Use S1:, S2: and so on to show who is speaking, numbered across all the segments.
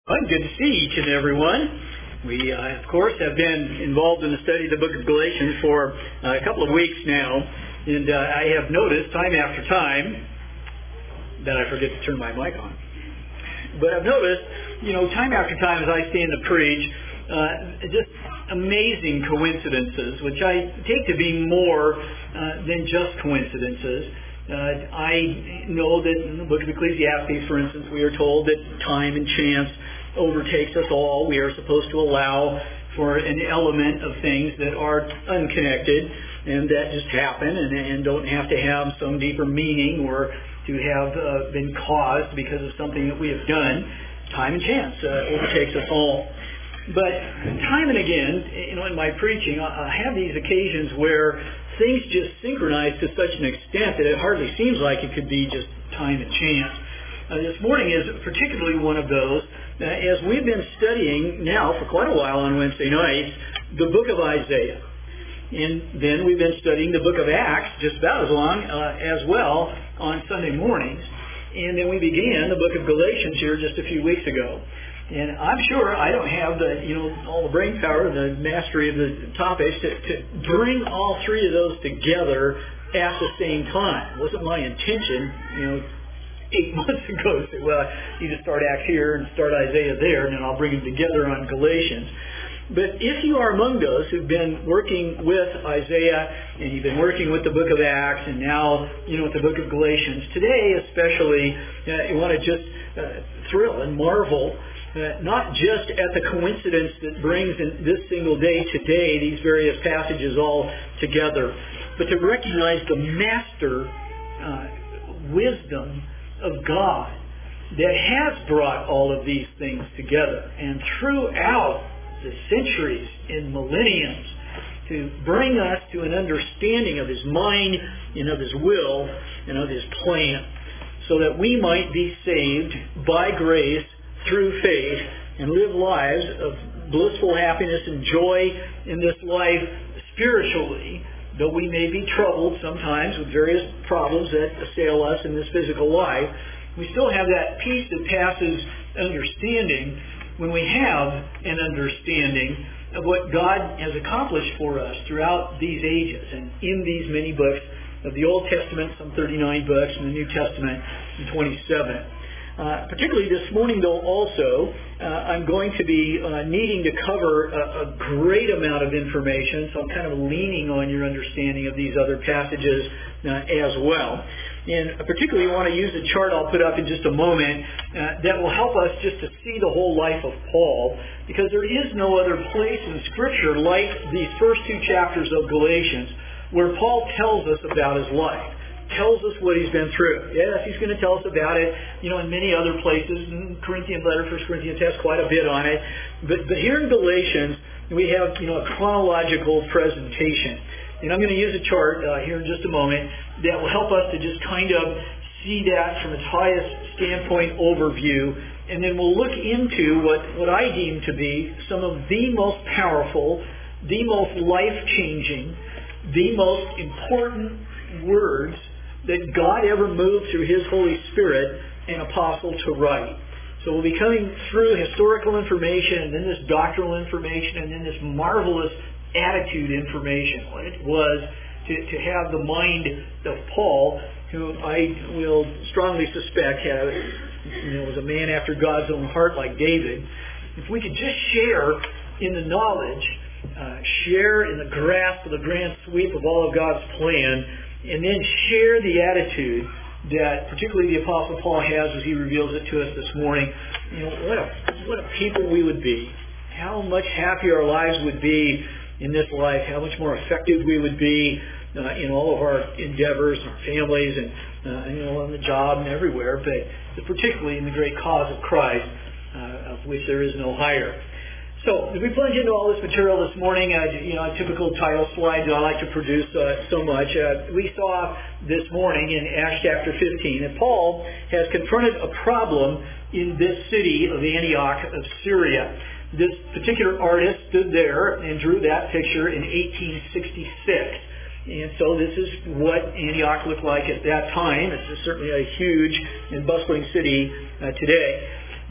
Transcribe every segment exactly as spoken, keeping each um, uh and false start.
S1: Well, good to see each and every one. We, uh, of course, have been involved in the study of the book of Galatians for uh, a couple of weeks now, and uh, I have noticed time after time that I forget to turn my mic on. But I've noticed, you know, time after time as I stand to preach, uh, just amazing coincidences, which I take to be more uh, than just coincidences. Uh, I know that in the book of Ecclesiastes, for instance, we are told that time and chance overtakes us all. We are supposed to allow for an element of things that are unconnected and that just happen and, and don't have to have some deeper meaning or to have uh, been caused because of something that we have done. Time and chance uh, overtakes us all. But time and again, you know, in my preaching, I have these occasions where things just synchronize to such an extent that it hardly seems like it could be just time and chance. Uh, this morning is particularly one of those. Uh, as we've been studying now for quite a while on Wednesday nights, the book of Isaiah. And then we've been studying the book of Acts just about as long uh, as well on Sunday mornings. And then we began the book of Galatians here just a few weeks ago. And I'm sure I don't have the, you know, all the brain power, the mastery of the topics to, to bring all three of those together at the same time. It wasn't my intention, you know, eight months ago to say, well, you just start Acts here and start Isaiah there, and then I'll bring them together on Galatians. But if you are among those who've been working with Isaiah and you've been working with the book of Acts and now, you know, with the book of Galatians, today especially, uh, you want to just uh, thrill and marvel Uh, not just at the coincidence that brings in this single day today these various passages all together, but to recognize the master uh, wisdom of God that has brought all of these things together. And throughout the centuries and millenniums, to bring us to an understanding of His mind and of His will and of His plan, so that we might be saved by grace through faith and live lives of blissful happiness and joy in this life spiritually, though we may be troubled sometimes with various problems that assail us in this physical life. We still have that peace that passes understanding when we have an understanding of what God has accomplished for us throughout these ages and in these many books of the Old Testament, some thirty-nine books, and the New Testament, twenty-seven. Uh, particularly this morning, though, also, uh, I'm going to be uh, needing to cover a, a great amount of information, so I'm kind of leaning on your understanding of these other passages uh, as well. And I particularly want to use a chart I'll put up in just a moment uh, that will help us just to see the whole life of Paul, because there is no other place in Scripture like these first two chapters of Galatians where Paul tells us about his life. Tells us what he's been through. Yes, he's going to tell us about it, you know, in many other places. In Corinthian letter, First Corinthians has quite a bit on it. But, but here in Galatians, we have, you know, a chronological presentation. And I'm going to use a chart uh, here in just a moment that will help us to just kind of see that from its highest standpoint overview. And then we'll look into what, what I deem to be some of the most powerful, the most life-changing, the most important words that God ever moved through His Holy Spirit an apostle to write. So we'll be coming through historical information and then this doctrinal information and then this marvelous attitude information, what it was to, to have the mind of Paul, who I will strongly suspect had, you know, was a man after God's own heart like David. If we could just share in the knowledge, uh, share in the grasp of the grand sweep of all of God's plan, and then share the attitude that particularly the Apostle Paul has as he reveals it to us this morning. You know, what a, what a people we would be. How much happier our lives would be in this life. How much more effective we would be uh, in all of our endeavors and our families and, uh, you know, on the job and everywhere, but particularly in the great cause of Christ, uh, of which there is no higher. So, as we plunge into all this material this morning, uh, you know, a typical title slide that I like to produce uh, so much, uh, we saw this morning in Acts chapter fifteen that Paul has confronted a problem in this city of Antioch of Syria. This particular artist stood there and drew that picture in eighteen sixty-six. And so this is what Antioch looked like at that time. It's certainly a huge and bustling city uh, today.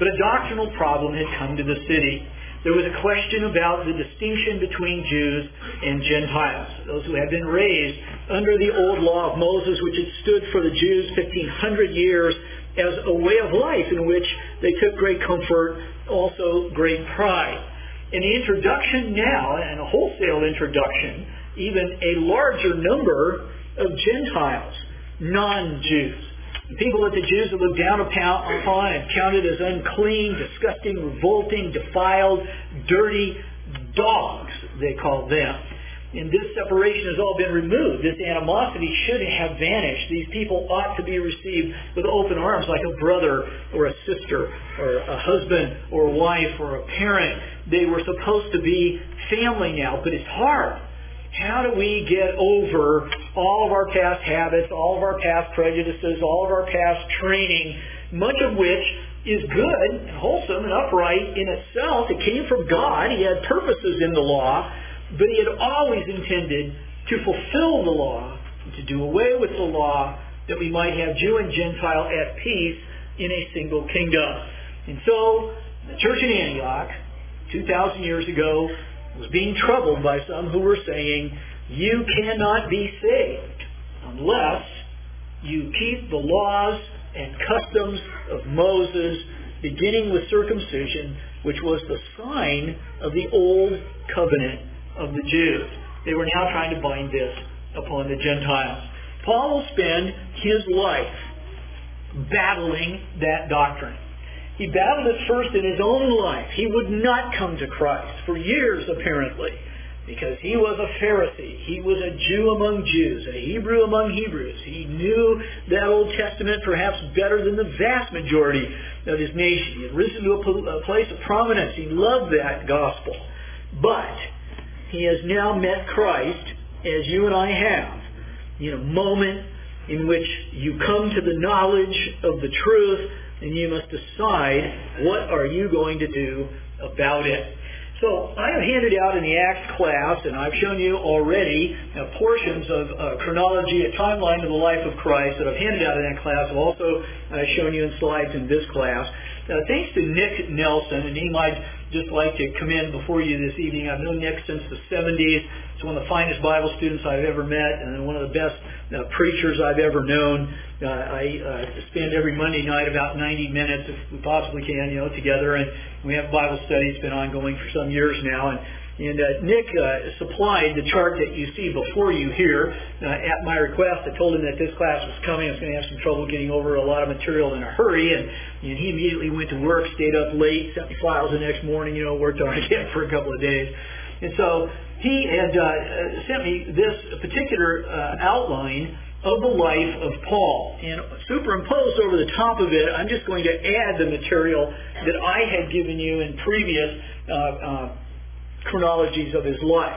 S1: But a doctrinal problem had come to the city. There was a question about the distinction between Jews and Gentiles, those who had been raised under the old law of Moses, which had stood for the Jews fifteen hundred years as a way of life in which they took great comfort, also great pride. In the introduction now, and a wholesale introduction, even a larger number of Gentiles, non-Jews. People that the Jews had looked down upon and counted as unclean, disgusting, revolting, defiled, dirty dogs, they called them. And this separation has all been removed. This animosity should have vanished. These people ought to be received with open arms like a brother or a sister or a husband or a wife or a parent. They were supposed to be family now, but it's hard. How do we get over all of our past habits, all of our past prejudices, all of our past training, much of which is good and wholesome and upright in itself? It came from God. He had purposes in the law, but He had always intended to fulfill the law, to do away with the law, that we might have Jew and Gentile at peace in a single kingdom. And so, the church in Antioch, two thousand years ago, was being troubled by some who were saying, you cannot be saved unless you keep the laws and customs of Moses, beginning with circumcision, which was the sign of the old covenant of the Jews. They were now trying to bind this upon the Gentiles. Paul will spend his life battling that doctrine. He battled it first in his own life. He would not come to Christ for years, apparently, because he was a Pharisee. He was a Jew among Jews, a Hebrew among Hebrews. He knew that Old Testament perhaps better than the vast majority of his nation. He had risen to a place of prominence. He loved that gospel. But he has now met Christ, as you and I have, in a moment in which you come to the knowledge of the truth, and you must decide, what are you going to do about it? So I have handed out in the Acts class, and I've shown you already uh, portions of uh, chronology, a timeline of the life of Christ that I've handed out in that class. I've also uh, shown you in slides in this class. Uh, thanks to Nick Nelson, and he might just like to come in before you this evening. I've known Nick since the seventies. He's one of the finest Bible students I've ever met, and one of the best uh, preachers I've ever known. Uh, I uh, spend every Monday night about ninety minutes, if we possibly can, you know, together, and we have Bible study. It's been ongoing for some years now, and And uh, Nick uh, supplied the chart that you see before you here uh, at my request. I told him that this class was coming. I was going to have some trouble getting over a lot of material in a hurry, and, and he immediately went to work, stayed up late, sent me files the next morning, you know, worked on it again for a couple of days. And so he had uh, sent me this particular uh, outline of the life of Paul. And superimposed over the top of it, I'm just going to add the material that I had given you in previous uh, uh, chronologies of his life.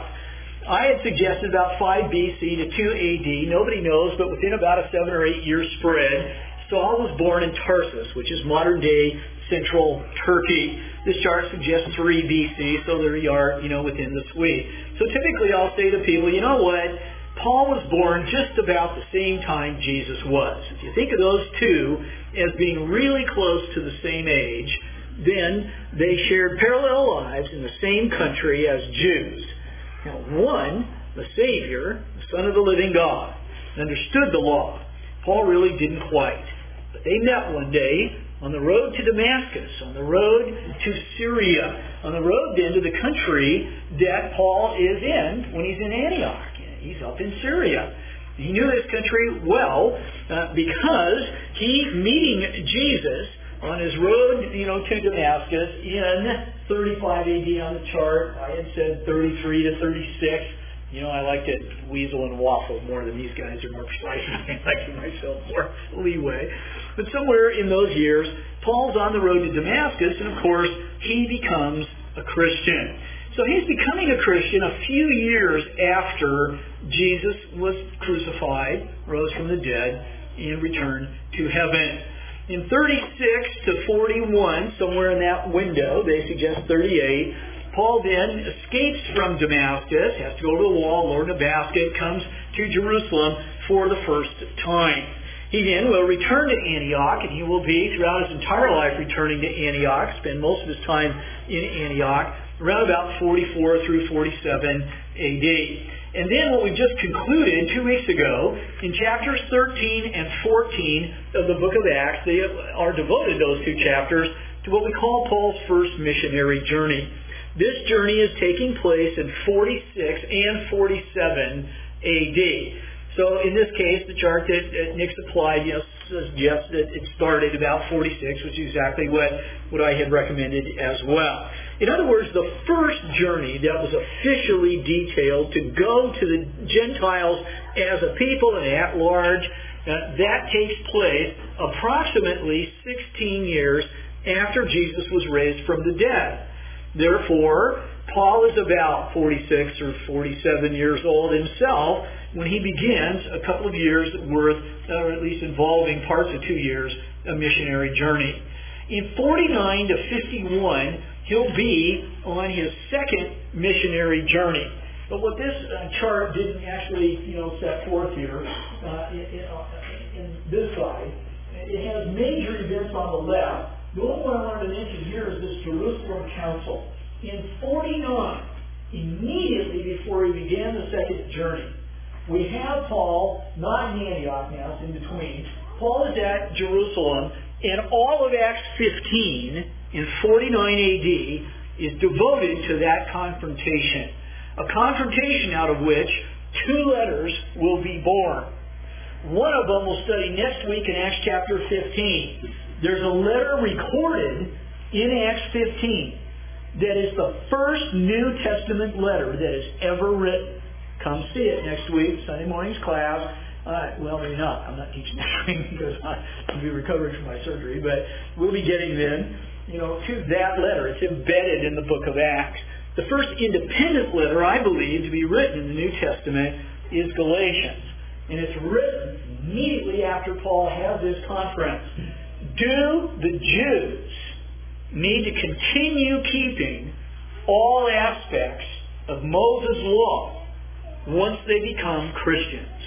S1: I had suggested about five B C to two A D. Nobody knows, but within about a seven or eight year spread, Saul was born in Tarsus, which is modern-day central Turkey. This chart suggests three B C, so there you are, you know, within the suite. So typically I'll say to people, you know what? Paul was born just about the same time Jesus was. If you think of those two as being really close to the same age, then they shared parallel lives in the same country as Jews. Now, one, the Savior, the Son of the living God, understood the law. Paul really didn't quite. But they met one day on the road to Damascus, on the road to Syria, on the road then to the country that Paul is in when he's in Antioch. He's up in Syria. He knew this country well uh, because he, meeting Jesus on his road, you know, to Damascus in thirty-five A D on the chart. I had said thirty-three to thirty-six. You know, I like to weasel and waffle more than these guys are more precise. I like to give myself more leeway. But somewhere in those years, Paul's on the road to Damascus, and of course, he becomes a Christian. So he's becoming a Christian a few years after Jesus was crucified, rose from the dead, and returned to heaven. In thirty-six to forty-one, somewhere in that window, they suggest thirty-eight, Paul then escapes from Damascus, has to go to the wall, lower in a basket, comes to Jerusalem for the first time. He then will return to Antioch, and he will be, throughout his entire life, returning to Antioch, spend most of his time in Antioch, around about forty-four through forty-seven A D. And then what we just concluded two weeks ago, in chapters thirteen and fourteen of the book of Acts, they are devoted, those two chapters, to what we call Paul's first missionary journey. This journey is taking place in forty-six and forty-seven A D. So in this case, the chart that, that Nick supplied, you know, suggests that it started about forty-six, which is exactly what, what I had recommended as well. In other words, the first journey that was officially detailed to go to the Gentiles as a people and at large, uh, that takes place approximately sixteen years after Jesus was raised from the dead. Therefore, Paul is about forty-six or forty-seven years old himself when he begins a couple of years worth, or at least involving parts of two years, a missionary journey. In forty-nine to fifty-one, he'll be on his second missionary journey. But what this uh, chart didn't actually, you know, set forth here uh, in, in, uh, in this side, it has major events on the left. The only one I wanted to mention here is this Jerusalem Council. In forty-nine, immediately before he began the second journey, we have Paul, not in Antioch now, it's in between. Paul is at Jerusalem, and all of Acts fifteen in forty-nine A D is devoted to that confrontation. A confrontation out of which two letters will be born. One of them we'll study next week in Acts chapter fifteen. There's a letter recorded in Acts fifteen that is the first New Testament letter that is ever written. Come see it next week, Sunday morning's class. Uh, well, maybe not. I'm not teaching next week because I'll be recovering from my surgery. But we'll be getting then, you know, to that letter. It's embedded in the book of Acts. The first independent letter, I believe, to be written in the New Testament is Galatians. And it's written immediately after Paul has this conference. Do the Jews need to continue keeping all aspects of Moses' law once they become Christians?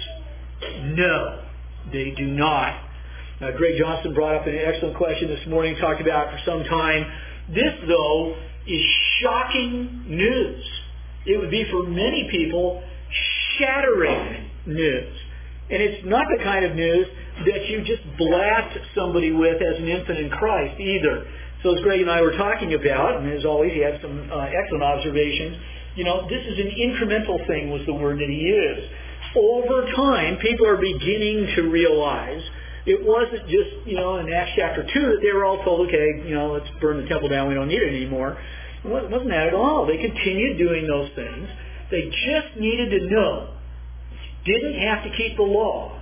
S1: No, they do not. Uh, Greg Johnson brought up an excellent question this morning, talked about it for some time. This, though, is shocking news. It would be for many people shattering news. And it's not the kind of news that you just blast somebody with as an infant in Christ either. So as Greg and I were talking about, and as always he had some uh, excellent observations, you know, this is an incremental thing was the word that he used. Over time, people are beginning to realize it wasn't just, you know, in Acts chapter two that they were all told, okay, you know, let's burn the temple down, we don't need it anymore. It wasn't that at all. They continued doing those things. They just needed to know, didn't have to keep the law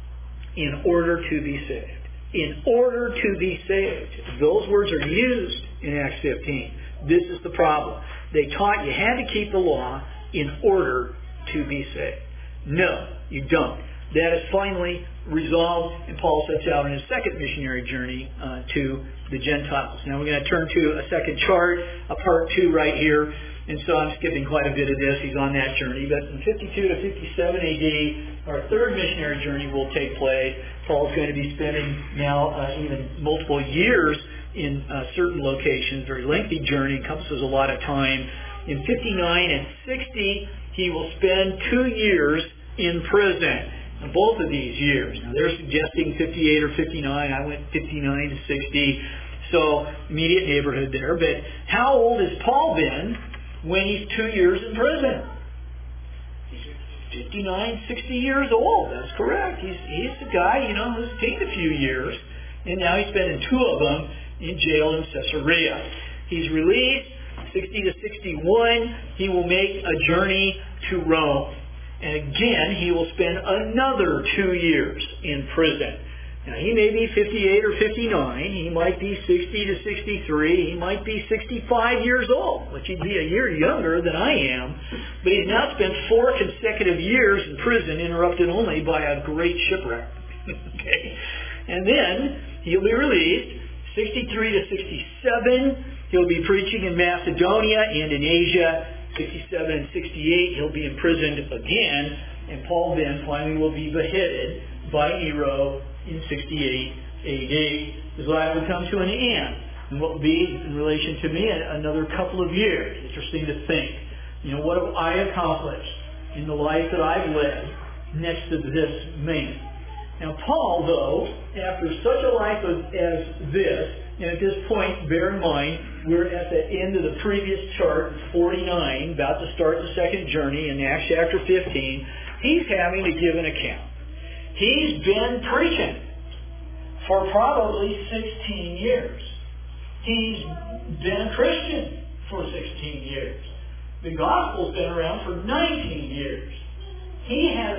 S1: in order to be saved. In order to be saved. Those words are used in Acts fifteen. This is the problem. They taught you had to keep the law in order to be saved. No, you don't. That is finally resolved, and Paul sets out on his second missionary journey uh, to the Gentiles. Now we're going to turn to a second chart, a part two right here. And so I'm skipping quite a bit of this. He's on that journey. But in fifty-two to fifty-seven A D, our third missionary journey will take place. Paul's going to be spending now uh, even multiple years in uh, certain locations. Very lengthy journey, encompasses a lot of time. In fifty-nine and sixty, he will spend two years in prison. Now, both of these years. Now they're suggesting fifty-eight or fifty-nine. I went fifty-nine to sixty. So immediate neighborhood there. But how old has Paul been when he's two years in prison? He's fifty-nine, sixty years old. That's correct. He's he's the guy, you know, who's taken a few years, and now he's spending two of them in jail in Caesarea. He's released, sixty to sixty-one. He will make a journey to Rome. And again, he will spend another two years in prison. Now, he may be fifty-eight or fifty-nine. He might be sixty to sixty-three. He might be sixty-five years old, which he'd be a year younger than I am. But he's now spent four consecutive years in prison, interrupted only by a great shipwreck. Okay? And then he'll be released, sixty-three to sixty-seven. He'll be preaching in Macedonia and in Asia. sixty-seven and sixty-eight, he'll be imprisoned again. and Paul then finally will be beheaded by Nero in sixty-eight A D. His life will come to an end, and what will be, in relation to me, another couple of years. Interesting to think. You know, what have I accomplished in the life that I've led next to this man? Now, Paul, though, after such a life as, as this, and at this point, bear in mind, we're at the end of the previous chart, forty-nine, about to start the second journey in Acts chapter fifteen. He's having to give an account. He's been preaching for probably sixteen years. He's been a Christian for sixteen years. The gospel's been around for nineteen years. He has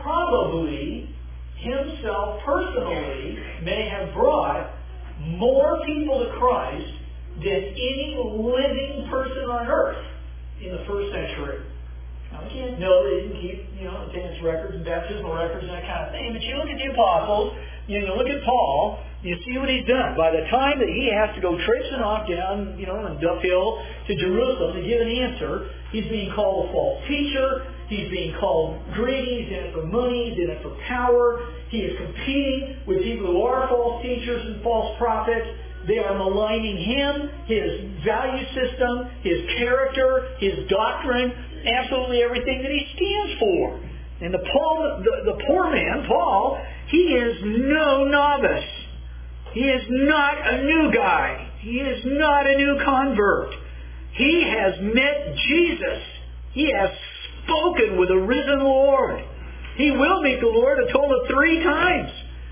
S1: probably himself personally may have brought more people to Christ than any living person on earth in the first century. Now, we can't know they didn't keep, you know, attendance records and baptismal records and that kind of thing, but you look at the apostles, you know, look at Paul, you see what he's done. By the time that he has to go traipsing off down, you know, on Duff Hill to Jerusalem to give an answer, he's being called a false teacher. He's being called greedy. He's in it for money. He's in it for power. He is competing with people who are false teachers and false prophets. They are maligning him, his value system, his character, his doctrine, absolutely everything that he stands for. And the, Paul, the, the poor man, Paul, he is no novice. He is not a new guy. He is not a new convert. He has met Jesus. He has spoken with the risen Lord. He will meet the Lord a total of three times.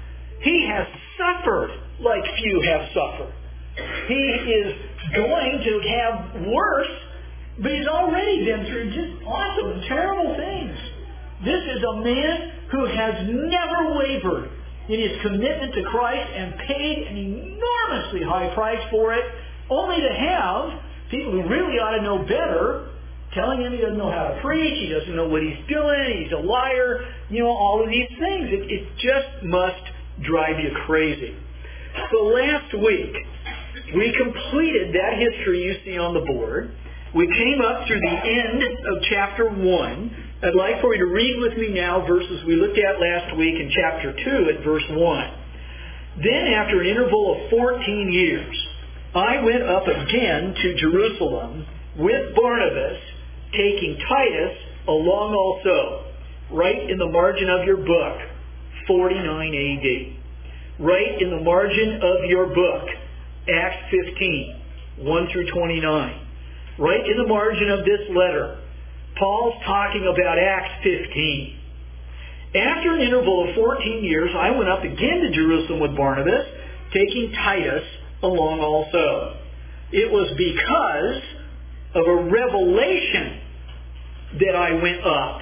S1: He has suffered like few have suffered. He is going to have worse, but he's already been through just awesome, terrible things. This is a man who has never wavered in his commitment to Christ and paid an enormously high price for it, only to have people who really ought to know better telling him he doesn't know how to preach, he doesn't know what he's doing, he's a liar, you know, all of these things. It, it just must drive you crazy. So last week, we completed that history you see on the board. We came up through the end of chapter one. I'd like for you to read with me now verses we looked at last week in chapter two at verse one. Then after an interval of fourteen years, I went up again to Jerusalem with Barnabas, taking Titus along also. Right in the margin of your book, forty-nine A D. Right in the margin of your book, Acts fifteen, one through twenty-nine. Right in the margin of this letter, Paul's talking about Acts fifteen. After an interval of fourteen years, I went up again to Jerusalem with Barnabas, taking Titus along also. It was because of a revelation that I went up.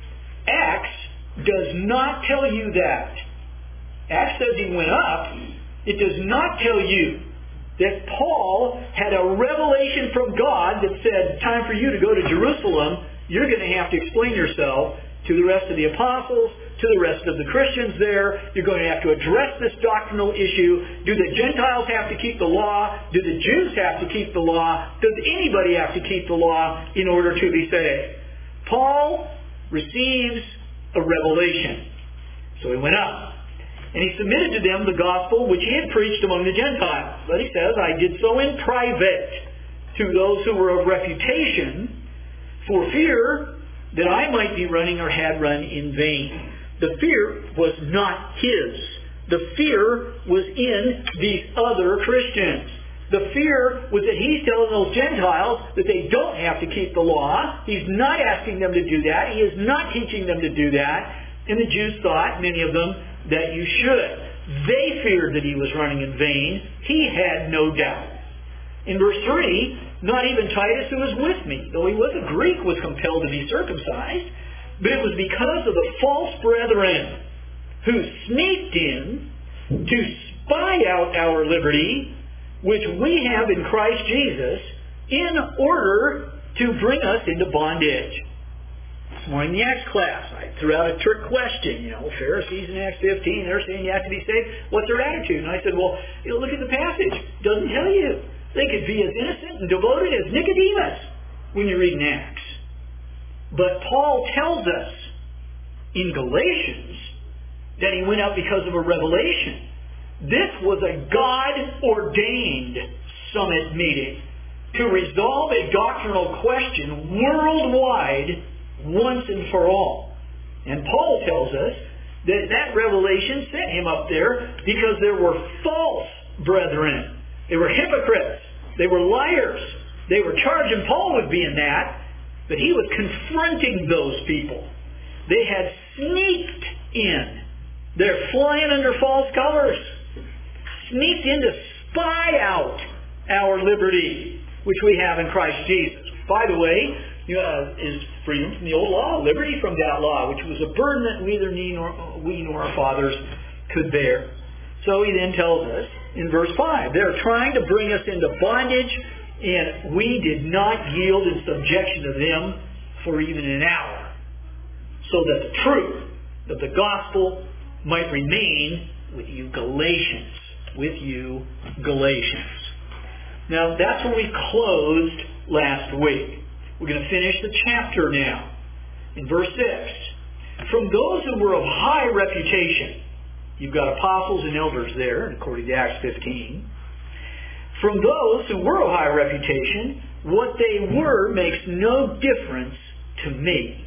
S1: Acts does not tell you that. Acts says he went up. It does not tell you that Paul had a revelation from God that said, time for you to go to Jerusalem. You're going to have to explain yourself to the rest of the apostles, to the rest of the Christians there. You're going to have to address this doctrinal issue. Do the Gentiles have to keep the law? Do the Jews have to keep the law? Does anybody have to keep the law in order to be saved? Paul receives a revelation. So he went up. And he submitted to them the gospel which he had preached among the Gentiles. But he says, I did so in private to those who were of reputation, for fear that I might be running or had run in vain. The fear was not his. The fear was in these other Christians. The fear was that he's telling those Gentiles that they don't have to keep the law. He's not asking them to do that. He is not teaching them to do that. And the Jews thought, many of them, that you should. They feared that he was running in vain. He had no doubt. In verse three, not even Titus, who was with me, though he was a Greek, was compelled to be circumcised, but it was because of the false brethren who sneaked in to spy out our liberty, which we have in Christ Jesus, in order to bring us into bondage. This morning in the Acts class, I threw out a trick question. You know, Pharisees in Acts fifteen, they're saying you have to be saved. What's their attitude? And I said, well, you know, look at the passage. It doesn't tell you. They could be as innocent and devoted as Nicodemus when you read in Acts. But Paul tells us in Galatians that he went out because of a revelation. This was a God-ordained summit meeting to resolve a doctrinal question worldwide once and for all. And Paul tells us that that revelation sent him up there because there were false brethren. They were hypocrites. They were liars. They were charging Paul with being that, but he was confronting those people. They had sneaked in. They're flying under false colors. Sneaked in to spy out our liberty, which we have in Christ Jesus. By the way, uh, is freedom from the old law, liberty from that law, which was a burden that neither we nor, we nor our fathers could bear. So he then tells us in verse five, they're trying to bring us into bondage, and we did not yield in subjection to them for even an hour, so that the truth of the gospel might remain with you Galatians. With you Galatians. Now, that's where we closed last week. We're going to finish the chapter now. In verse six, from those who were of high reputation, you've got apostles and elders there, according to Acts fifteen. From those who were of high reputation, what they were makes no difference to me.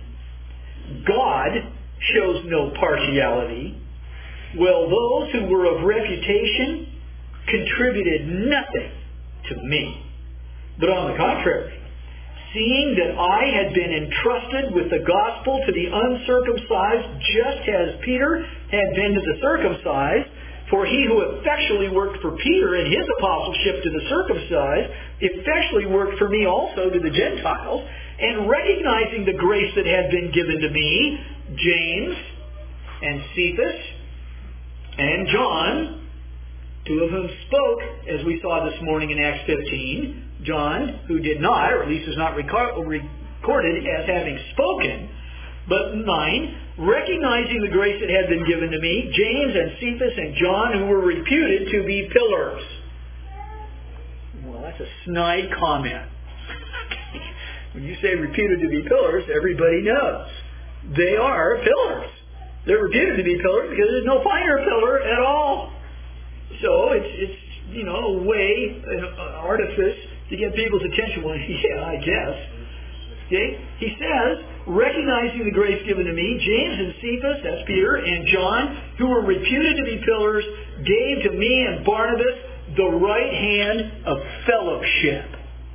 S1: God shows no partiality. Well, those who were of reputation contributed nothing to me. But on the contrary, seeing that I had been entrusted with the gospel to the uncircumcised, just as Peter had been to the circumcised, for he who effectually worked for Peter in his apostleship to the circumcised, effectually worked for me also to the Gentiles, and recognizing the grace that had been given to me, James and Cephas and John, two of whom spoke, as we saw this morning in Acts fifteen, John, who did not, or at least is not recorded as having spoken, but nine, recognizing the grace that had been given to me, James and Cephas and John, who were reputed to be pillars. Well, that's a snide comment. When you say reputed to be pillars, everybody knows. They are pillars. They're reputed to be pillars because there's no finer pillar at all. So it's, it's you know, a way, an artifice to get people's attention. Well, yeah, I guess. Okay? He says, recognizing the grace given to me, James and Cephas, that's Peter, and John, who were reputed to be pillars, gave to me and Barnabas the right hand of fellowship,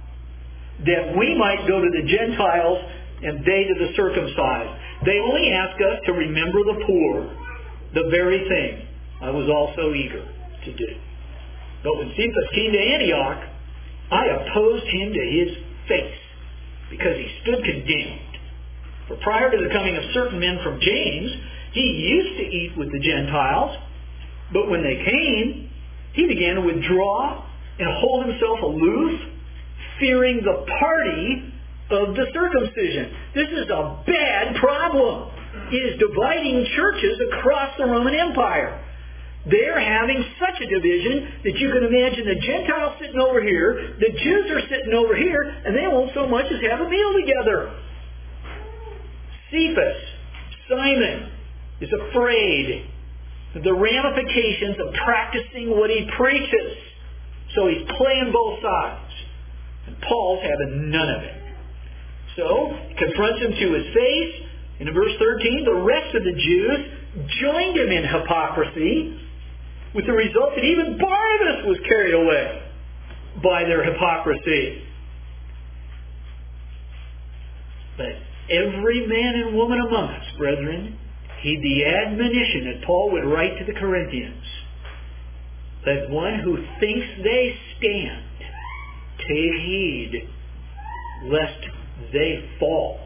S1: that we might go to the Gentiles and they to the circumcised. They only ask us to remember the poor, the very thing I was also eager to do. But when Cephas came to Antioch, I opposed him to his face, because he stood condemned. For prior to the coming of certain men from James, he used to eat with the Gentiles, but when they came, he began to withdraw and hold himself aloof, fearing the party of the circumcision. This is a bad problem. It is dividing churches across the Roman Empire. They're having such a division that you can imagine the Gentiles sitting over here, the Jews are sitting over here, and they won't so much as have a meal together. Cephas, Simon, is afraid of the ramifications of practicing what he preaches. So he's playing both sides. And Paul's having none of it. So, confronts him to his face. And in verse thirteen, the rest of the Jews joined him in hypocrisy, with the result that even Barnabas was carried away by their hypocrisy. But every man and woman among us, brethren, heed the admonition that Paul would write to the Corinthians. Let one who thinks they stand take heed lest they fall.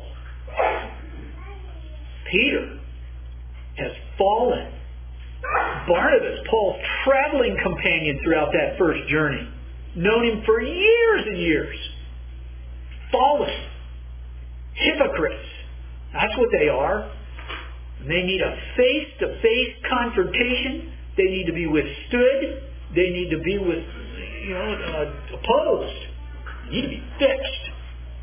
S1: Peter has fallen. Barnabas, Paul's traveling companion throughout that first journey, known him for years and years. Fallen. Hypocrites. That's what they are. They need a face-to-face confrontation. They need to be withstood. They need to be with, you know, uh, opposed. They need to be fixed.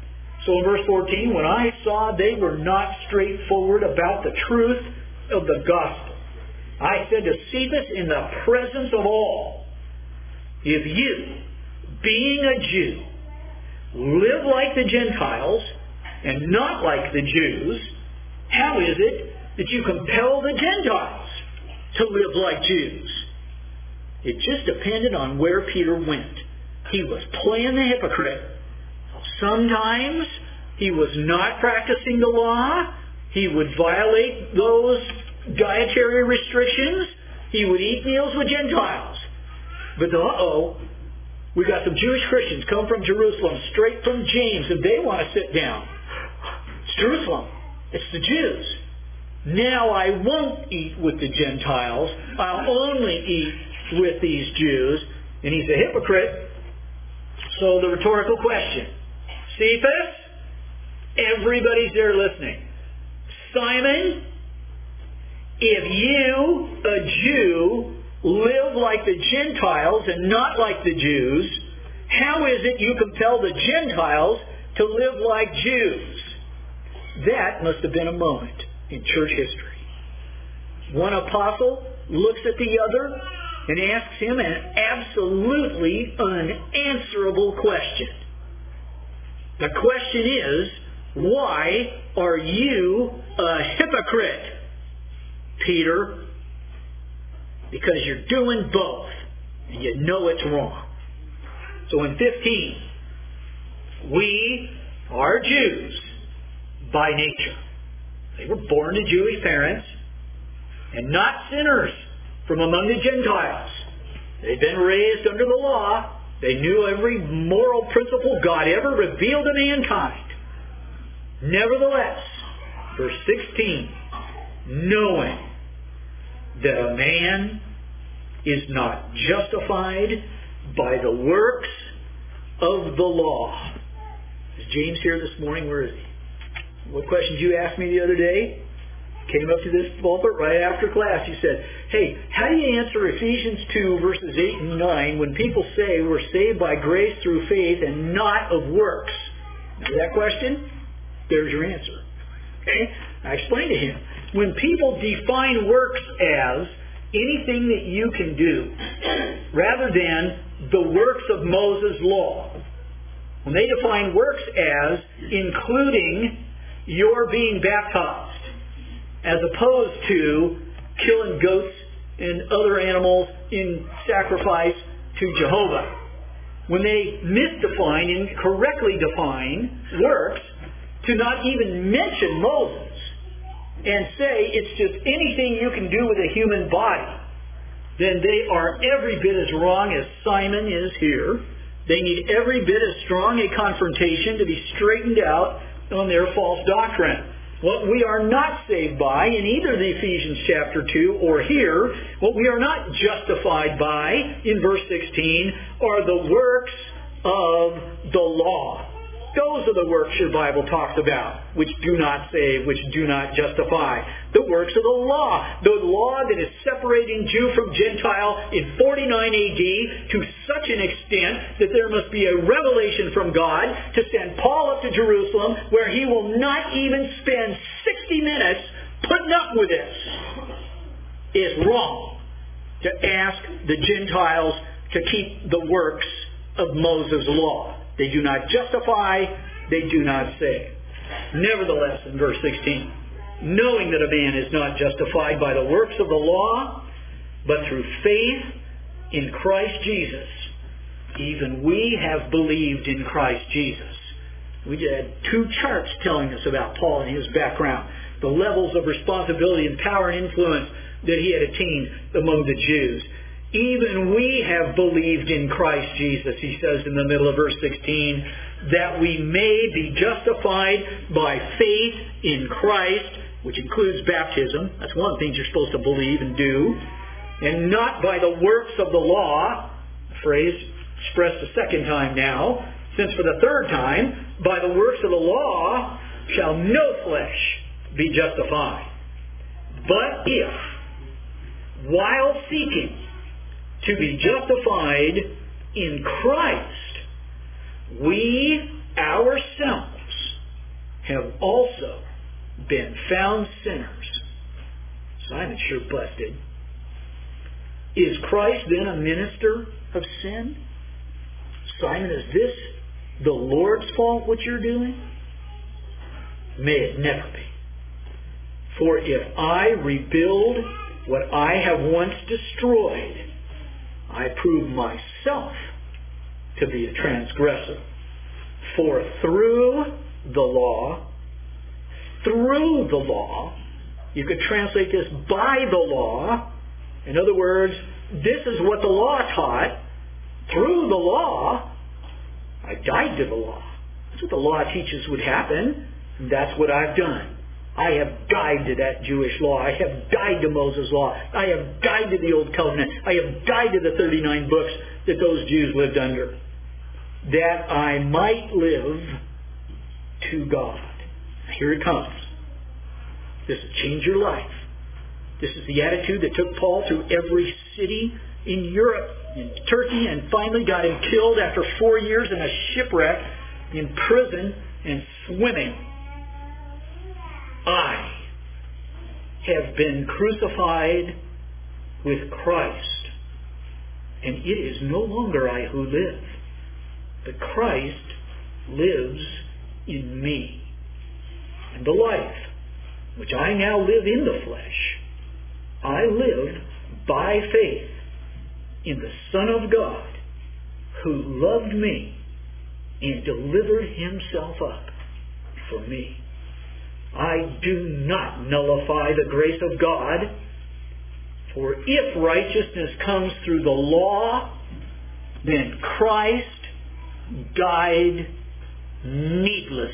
S1: So in verse fourteen, when I saw they were not straightforward about the truth of the gospel, I said to Cephas in the presence of all, if you, being a Jew, live like the Gentiles and not like the Jews, how is it that you compel the Gentiles to live like Jews? It just depended on where Peter went. He was playing the hypocrite. Sometimes he was not practicing the law. He would violate those dietary restrictions. He would eat meals with Gentiles. But uh-oh, we got some Jewish Christians come from Jerusalem, straight from James, and they want to sit down. It's Jerusalem. It's the Jews. Now I won't eat with the Gentiles. I'll only eat with these Jews. And he's a hypocrite. So the rhetorical question, Cephas, everybody's there listening. Simon, if you, a Jew, live like the Gentiles and not like the Jews, how is it you compel the Gentiles to live like Jews? That must have been a moment in church history. One apostle looks at the other and asks him an absolutely unanswerable question. The question is, why are you a hypocrite, Peter? Because you're doing both, and you know it's wrong. So in fifteen, we are Jews by nature. They were born to Jewish parents and not sinners from among the Gentiles. They'd been raised under the law. They knew every moral principle God ever revealed to mankind. Nevertheless, verse sixteen, knowing that a man is not justified by the works of the law. Is James here this morning? Where is he? What question did you ask me the other day? Came up to this pulpit right after class. You said, hey, how do you answer Ephesians two verses eight and nine when people say we're saved by grace through faith and not of works? Now that question, there's your answer. Okay? I explained to him. When people define works as anything that you can do rather than the works of Moses' law, when they define works as including your being baptized, as opposed to killing goats and other animals in sacrifice to Jehovah. When they misdefine and correctly define works to not even mention Moses and say it's just anything you can do with a human body, then they are every bit as wrong as Simon is here. They need every bit as strong a confrontation to be straightened out on their false doctrine. What we are not saved by in either the Ephesians chapter two or here, what we are not justified by in verse sixteen are the works of the law. Those are the works your Bible talks about, which do not save, which do not justify. The works of the law. The law that is separating Jew from Gentile in forty-nine A D to such an extent that there must be a revelation from God to send Paul up to Jerusalem where he will not even spend sixty minutes putting up with this. It's wrong to ask the Gentiles to keep the works of Moses' law. They do not justify, they do not save. Nevertheless, in verse sixteen, knowing that a man is not justified by the works of the law, but through faith in Christ Jesus, even we have believed in Christ Jesus. We had two charts telling us about Paul and his background, the levels of responsibility and power and influence that he had attained among the Jews. Even we have believed in Christ Jesus, he says in the middle of verse sixteen, that we may be justified by faith in Christ, which includes baptism. That's one of the things you're supposed to believe and do. And not by the works of the law, a phrase expressed a second time now, since for the third time, by the works of the law shall no flesh be justified. But if, while seeking to be justified in Christ, we ourselves have also been found sinners. Simon sure busted. Is Christ then a minister of sin? Simon, is this the Lord's fault what you're doing? May it never be. For if I rebuild what I have once destroyed, I prove myself to be a transgressor. For through the law, through the law, you could translate this by the law. In other words, this is what the law taught. Through the law, I died to the law. That's what the law teaches would happen. And that's what I've done. I have died to that Jewish law. I have died to Moses' law. I have died to the Old Covenant. I have died to the thirty-nine books that those Jews lived under, that I might live to God. Here it comes. This will change your life. This is the attitude that took Paul through every city in Europe, in Turkey, and finally got him killed after four years in a shipwreck, in prison, and swimming. I have been crucified with Christ, and it is no longer I who live, but Christ lives in me. And the life which I now live in the flesh, I live by faith in the Son of God, who loved me and delivered himself up for me. I do not nullify the grace of God, for if righteousness comes through the law, then Christ died needlessly.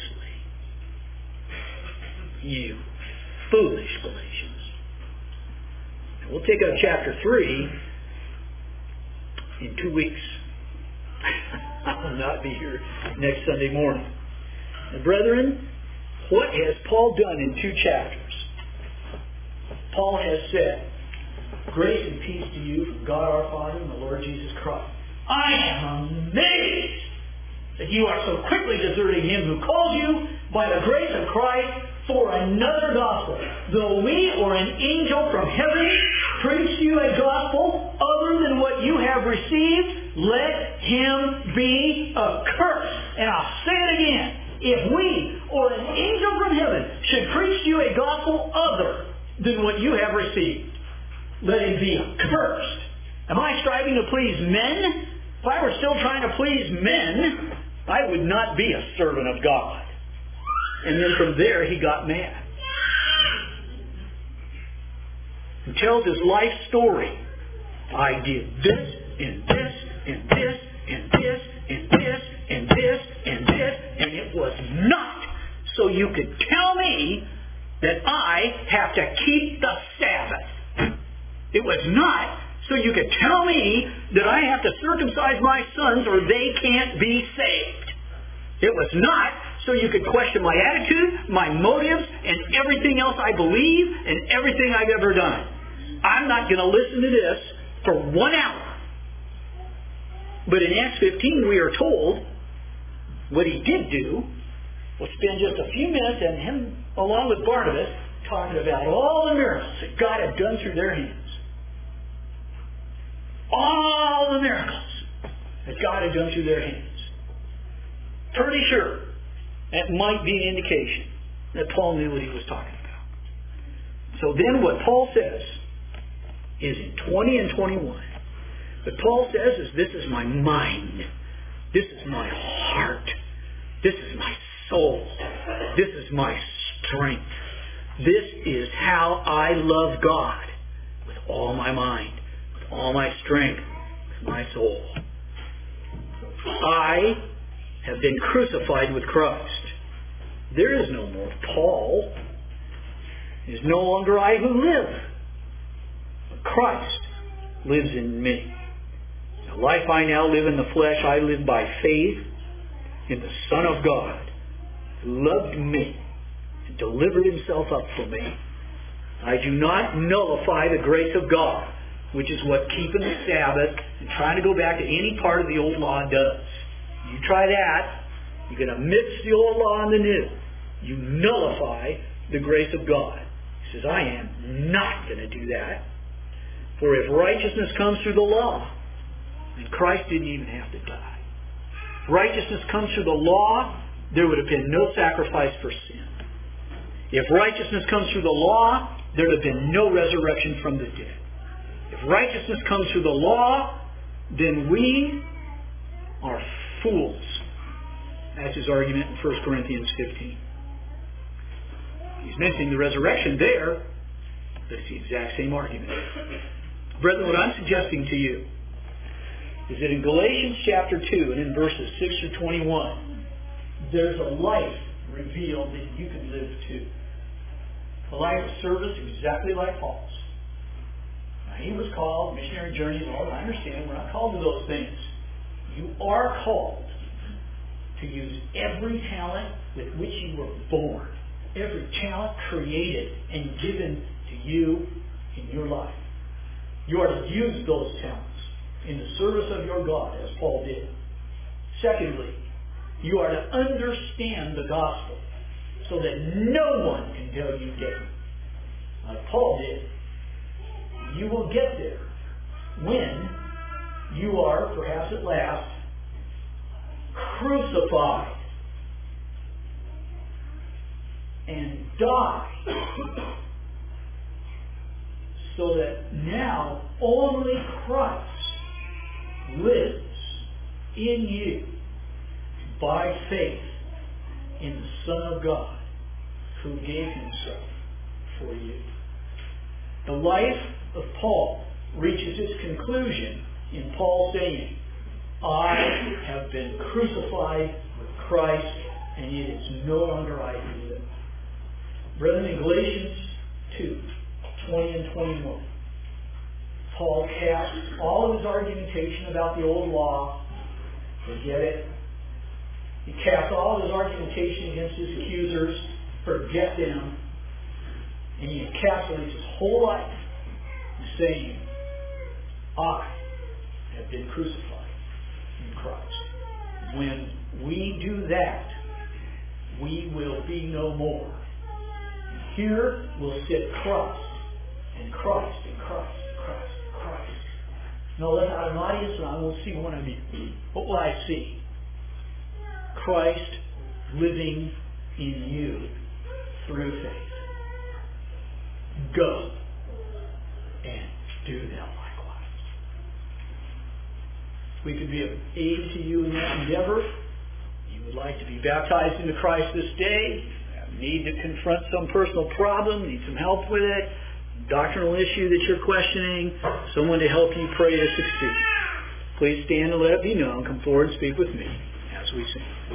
S1: You foolish Galatians. We'll take up chapter three in two weeks. I will not be here next Sunday morning. And brethren, what has Paul done in two chapters? Paul has said, grace and peace to you from God our Father and the Lord Jesus Christ. I am amazed that you are so quickly deserting him who called you by the grace of Christ for another gospel. Though we or an angel from heaven preach to you a gospel other than what you have received, let him be accursed. And I'll say it again. If we or an angel from heaven should preach to you a gospel other than what you have received, let him be accursed. Am I striving to please men? If I were still trying to please men, I would not be a servant of God. And then from there, he got mad. He tells his life story. I did this, and this, and this, and this, and this, and this, and this, and it was not so you could tell me that I have to keep the Sabbath. It was not so you could tell me that I have to circumcise my sons or they can't be saved. It was not so you could question my attitude, my motives, and everything else I believe and everything I've ever done. I'm not going to listen to this for one hour. But in Acts fifteen, we are told what he did do was spend just a few minutes, and him, along with Barnabas, talking about all the miracles that God had done through their hands. All the miracles that God had done through their hands. Pretty sure that might be an indication that Paul knew what he was talking about. So then what Paul says is in twenty and twenty-one. What Paul says is, this is my mind. This is my heart. This is my soul. This is my strength. This is how I love God with all my mind, with all my strength, with my soul. I have been crucified with Christ. There is no more Paul. It is no longer I who live, but Christ lives in me. The life I now live in the flesh, I live by faith in the Son of God, who loved me and delivered himself up for me. I do not nullify the grace of God, which is what keeping the Sabbath and trying to go back to any part of the old law does. You try that, you're going to mix the old law and the new. you nullify the grace of God. He says, I am not going to do that. For if righteousness comes through the law, then Christ didn't even have to die. If righteousness comes through the law, there would have been no sacrifice for sin. If righteousness comes through the law, there would have been no resurrection from the dead. If righteousness comes through the law, then we are fools. That's his argument in First Corinthians fifteen. He's mentioning the resurrection there, but it's the exact same argument. Brethren, what I'm suggesting to you is that in Galatians chapter two and in verses six through twenty-one, there's a life revealed that you can live too. A life of service exactly like Paul's. Now, he was called missionary journeys, all I understand. We're not called to those things. You are called to use every talent with which you were born. Every talent created and given to you in your life. You are to use those talents in the service of your God, as Paul did. Secondly, you are to understand the gospel so that no one can tell you different. Like Paul did. You will get there when you are, perhaps at last, crucified and die, so that now only Christ lives in you by faith in the Son of God who gave himself for you. The life of Paul reaches its conclusion in Paul saying, I have been crucified with Christ, and it is no longer I who live. Brethren, in Galatians two, twenty and twenty-one, Paul casts all of his argumentation about the old law. Forget it. He casts all of his argumentation against his accusers. Forget them. And he encapsulates his whole life in saying, I have been crucified in Christ. When we do that, we will be no more. Here will sit Christ, and Christ, and Christ, and Christ, and Christ. Now let out an audience, and I will see one of you. What will I see? Christ living in you through faith. Go and do that likewise. We could be of aid to you in that endeavor. You would like to be baptized into Christ this day. Need to confront some personal problem, need some help with it, doctrinal issue that you're questioning, someone to help you pray to succeed. Please stand and let it be known. Come forward and speak with me as we sing.